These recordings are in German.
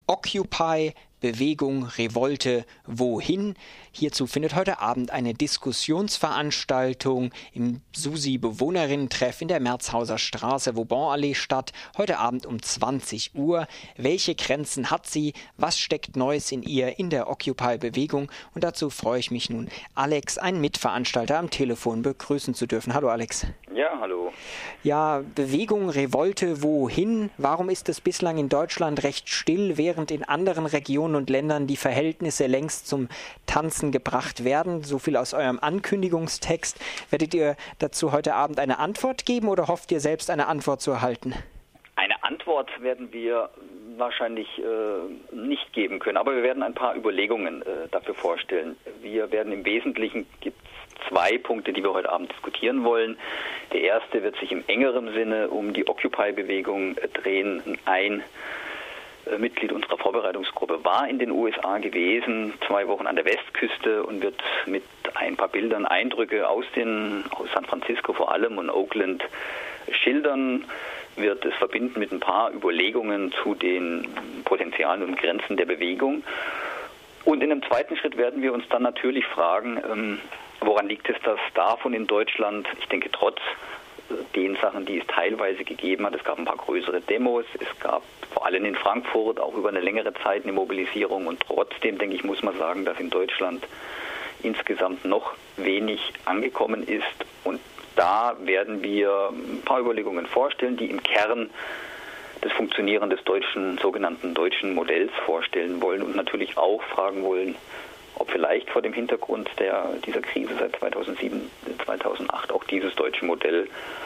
Occupy, Bewegung, Revolte, wohin? Hierzu findet heute Abend eine Diskussionsveranstaltung im SUSI-Bewohnerinnen-Treff in der Merzhauser Straße, Vauban-Allee statt. Heute Abend um 20 Uhr. Welche Grenzen hat sie? Was steckt Neues in ihr in der Occupy-Bewegung? Und dazu freue ich mich nun, Alex, einen Mitveranstalter am Telefon, begrüßen zu dürfen. Hallo Alex. Ja, hallo. Ja, Bewegung, Revolte, wohin? Warum ist es bislang in Deutschland recht still, während in anderen Regionen und Ländern die Verhältnisse längst zum Tanzen gebracht werden? So viel aus eurem Ankündigungstext. Werdet ihr dazu heute Abend eine Antwort geben oder hofft ihr selbst eine Antwort zu erhalten? Eine Antwort werden wir wahrscheinlich nicht geben können, aber wir werden ein paar Überlegungen dafür vorstellen. Wir werden im Wesentlichen, gibt es zwei Punkte, die wir heute Abend diskutieren wollen. Der erste wird sich im engeren Sinne um die Occupy-Bewegung drehen. Ein Mitglied unserer Vorbereitungsgruppe war in den USA gewesen, 2 Wochen an der Westküste und wird mit ein paar Bildern Eindrücke aus San Francisco vor allem und Oakland schildern, wird es verbinden mit ein paar Überlegungen zu den Potenzialen und Grenzen der Bewegung. Und in einem zweiten Schritt werden wir uns dann natürlich fragen, woran liegt es, dass davon in Deutschland, ich denke trotz den Sachen, die es teilweise gegeben hat, es gab ein paar größere Demos, es gab vor allem in Frankfurt auch über eine längere Zeit eine Mobilisierung und trotzdem, denke ich, muss man sagen, dass in Deutschland insgesamt noch wenig angekommen ist und da werden wir ein paar Überlegungen vorstellen, die im Kern das Funktionieren des sogenannten deutschen Modells vorstellen wollen und natürlich auch fragen wollen, ob vielleicht vor dem Hintergrund dieser Krise seit 2007, 2008 auch dieses deutsche Modell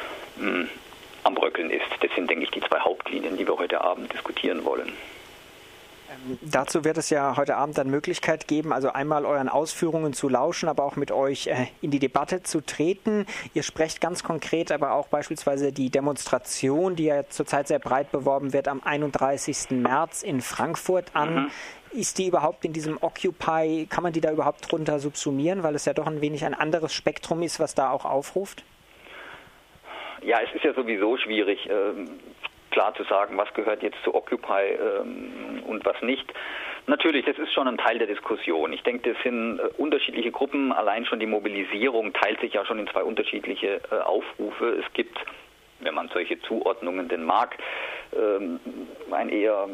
am Bröckeln ist. Das sind, denke ich, die 2 Hauptlinien, die wir heute Abend diskutieren wollen. Dazu wird es ja heute Abend dann Möglichkeit geben, also einmal euren Ausführungen zu lauschen, aber auch mit euch in die Debatte zu treten. Ihr sprecht ganz konkret aber auch beispielsweise die Demonstration, die ja zurzeit sehr breit beworben wird, am 31. März in Frankfurt an. Ist die überhaupt in diesem Occupy, kann man die da überhaupt drunter subsumieren, weil es ja doch ein wenig ein anderes Spektrum ist, was da auch aufruft? Ja, es ist ja sowieso schwierig, klar zu sagen, was gehört jetzt zu Occupy und was nicht. Natürlich, das ist schon ein Teil der Diskussion. Ich denke, das sind unterschiedliche Gruppen. Allein schon die Mobilisierung teilt sich ja schon in 2 unterschiedliche Aufrufe. Es gibt, wenn man solche Zuordnungen denn mag, ein eher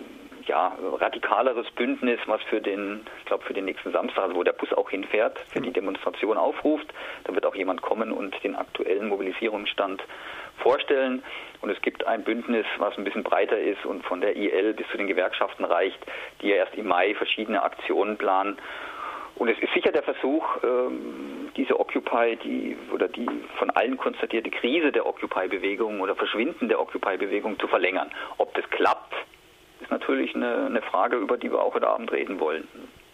radikaleres Bündnis, was für den nächsten Samstag, also wo der Bus auch hinfährt, für die Demonstration aufruft. Da wird auch jemand kommen und den aktuellen Mobilisierungsstand vorstellen. Und es gibt ein Bündnis, was ein bisschen breiter ist und von der IL bis zu den Gewerkschaften reicht, die ja erst im Mai verschiedene Aktionen planen. Und es ist sicher der Versuch, diese Occupy, die von allen konstatierte Krise der Occupy-Bewegung oder Verschwinden der Occupy-Bewegung zu verlängern. Ob das klappt, ist natürlich eine Frage, über die wir auch heute Abend reden wollen.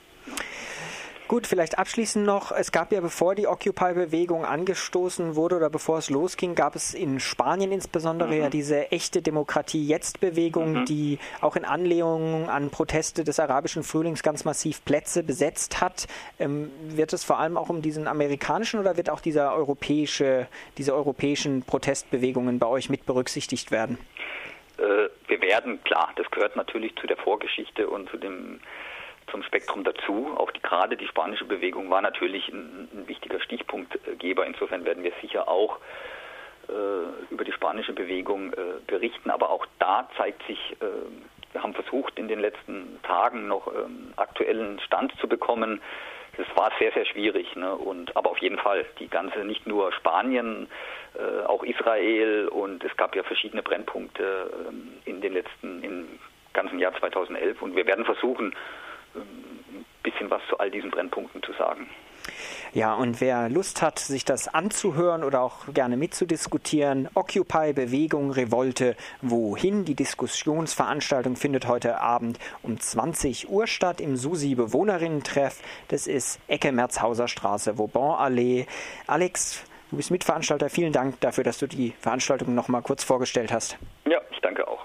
Gut, vielleicht abschließend noch, es gab ja, bevor die Occupy-Bewegung angestoßen wurde oder bevor es losging, gab es in Spanien insbesondere ja diese echte Demokratie-Jetzt-Bewegung, die auch in Anlehnung an Proteste des arabischen Frühlings ganz massiv Plätze besetzt hat. Wird es vor allem auch um diesen amerikanischen oder wird auch diese europäischen Protestbewegungen bei euch mit berücksichtigt werden? Wir werden, klar, das gehört natürlich zu der Vorgeschichte und zum Spektrum dazu. Auch gerade die spanische Bewegung war natürlich ein wichtiger Stichpunktgeber. Insofern werden wir sicher auch über die spanische Bewegung berichten. Aber auch da zeigt sich, wir haben versucht, in den letzten Tagen noch aktuellen Stand zu bekommen. Das war sehr, sehr schwierig, ne? Aber auf jeden Fall, nicht nur Spanien, auch Israel und es gab ja verschiedene Brennpunkte im ganzen Jahr 2011 und wir werden versuchen, ein bisschen was zu all diesen Brennpunkten zu sagen. Ja, und wer Lust hat, sich das anzuhören oder auch gerne mitzudiskutieren, Occupy, Bewegung, Revolte, wohin? Die Diskussionsveranstaltung findet heute Abend um 20 Uhr statt im SUSI-Bewohnerinnen-Treff. Das ist Ecke Merzhauser Straße, Vauban-Allee. Alex, du bist Mitveranstalter. Vielen Dank dafür, dass du die Veranstaltung noch mal kurz vorgestellt hast. Ja, ich danke auch.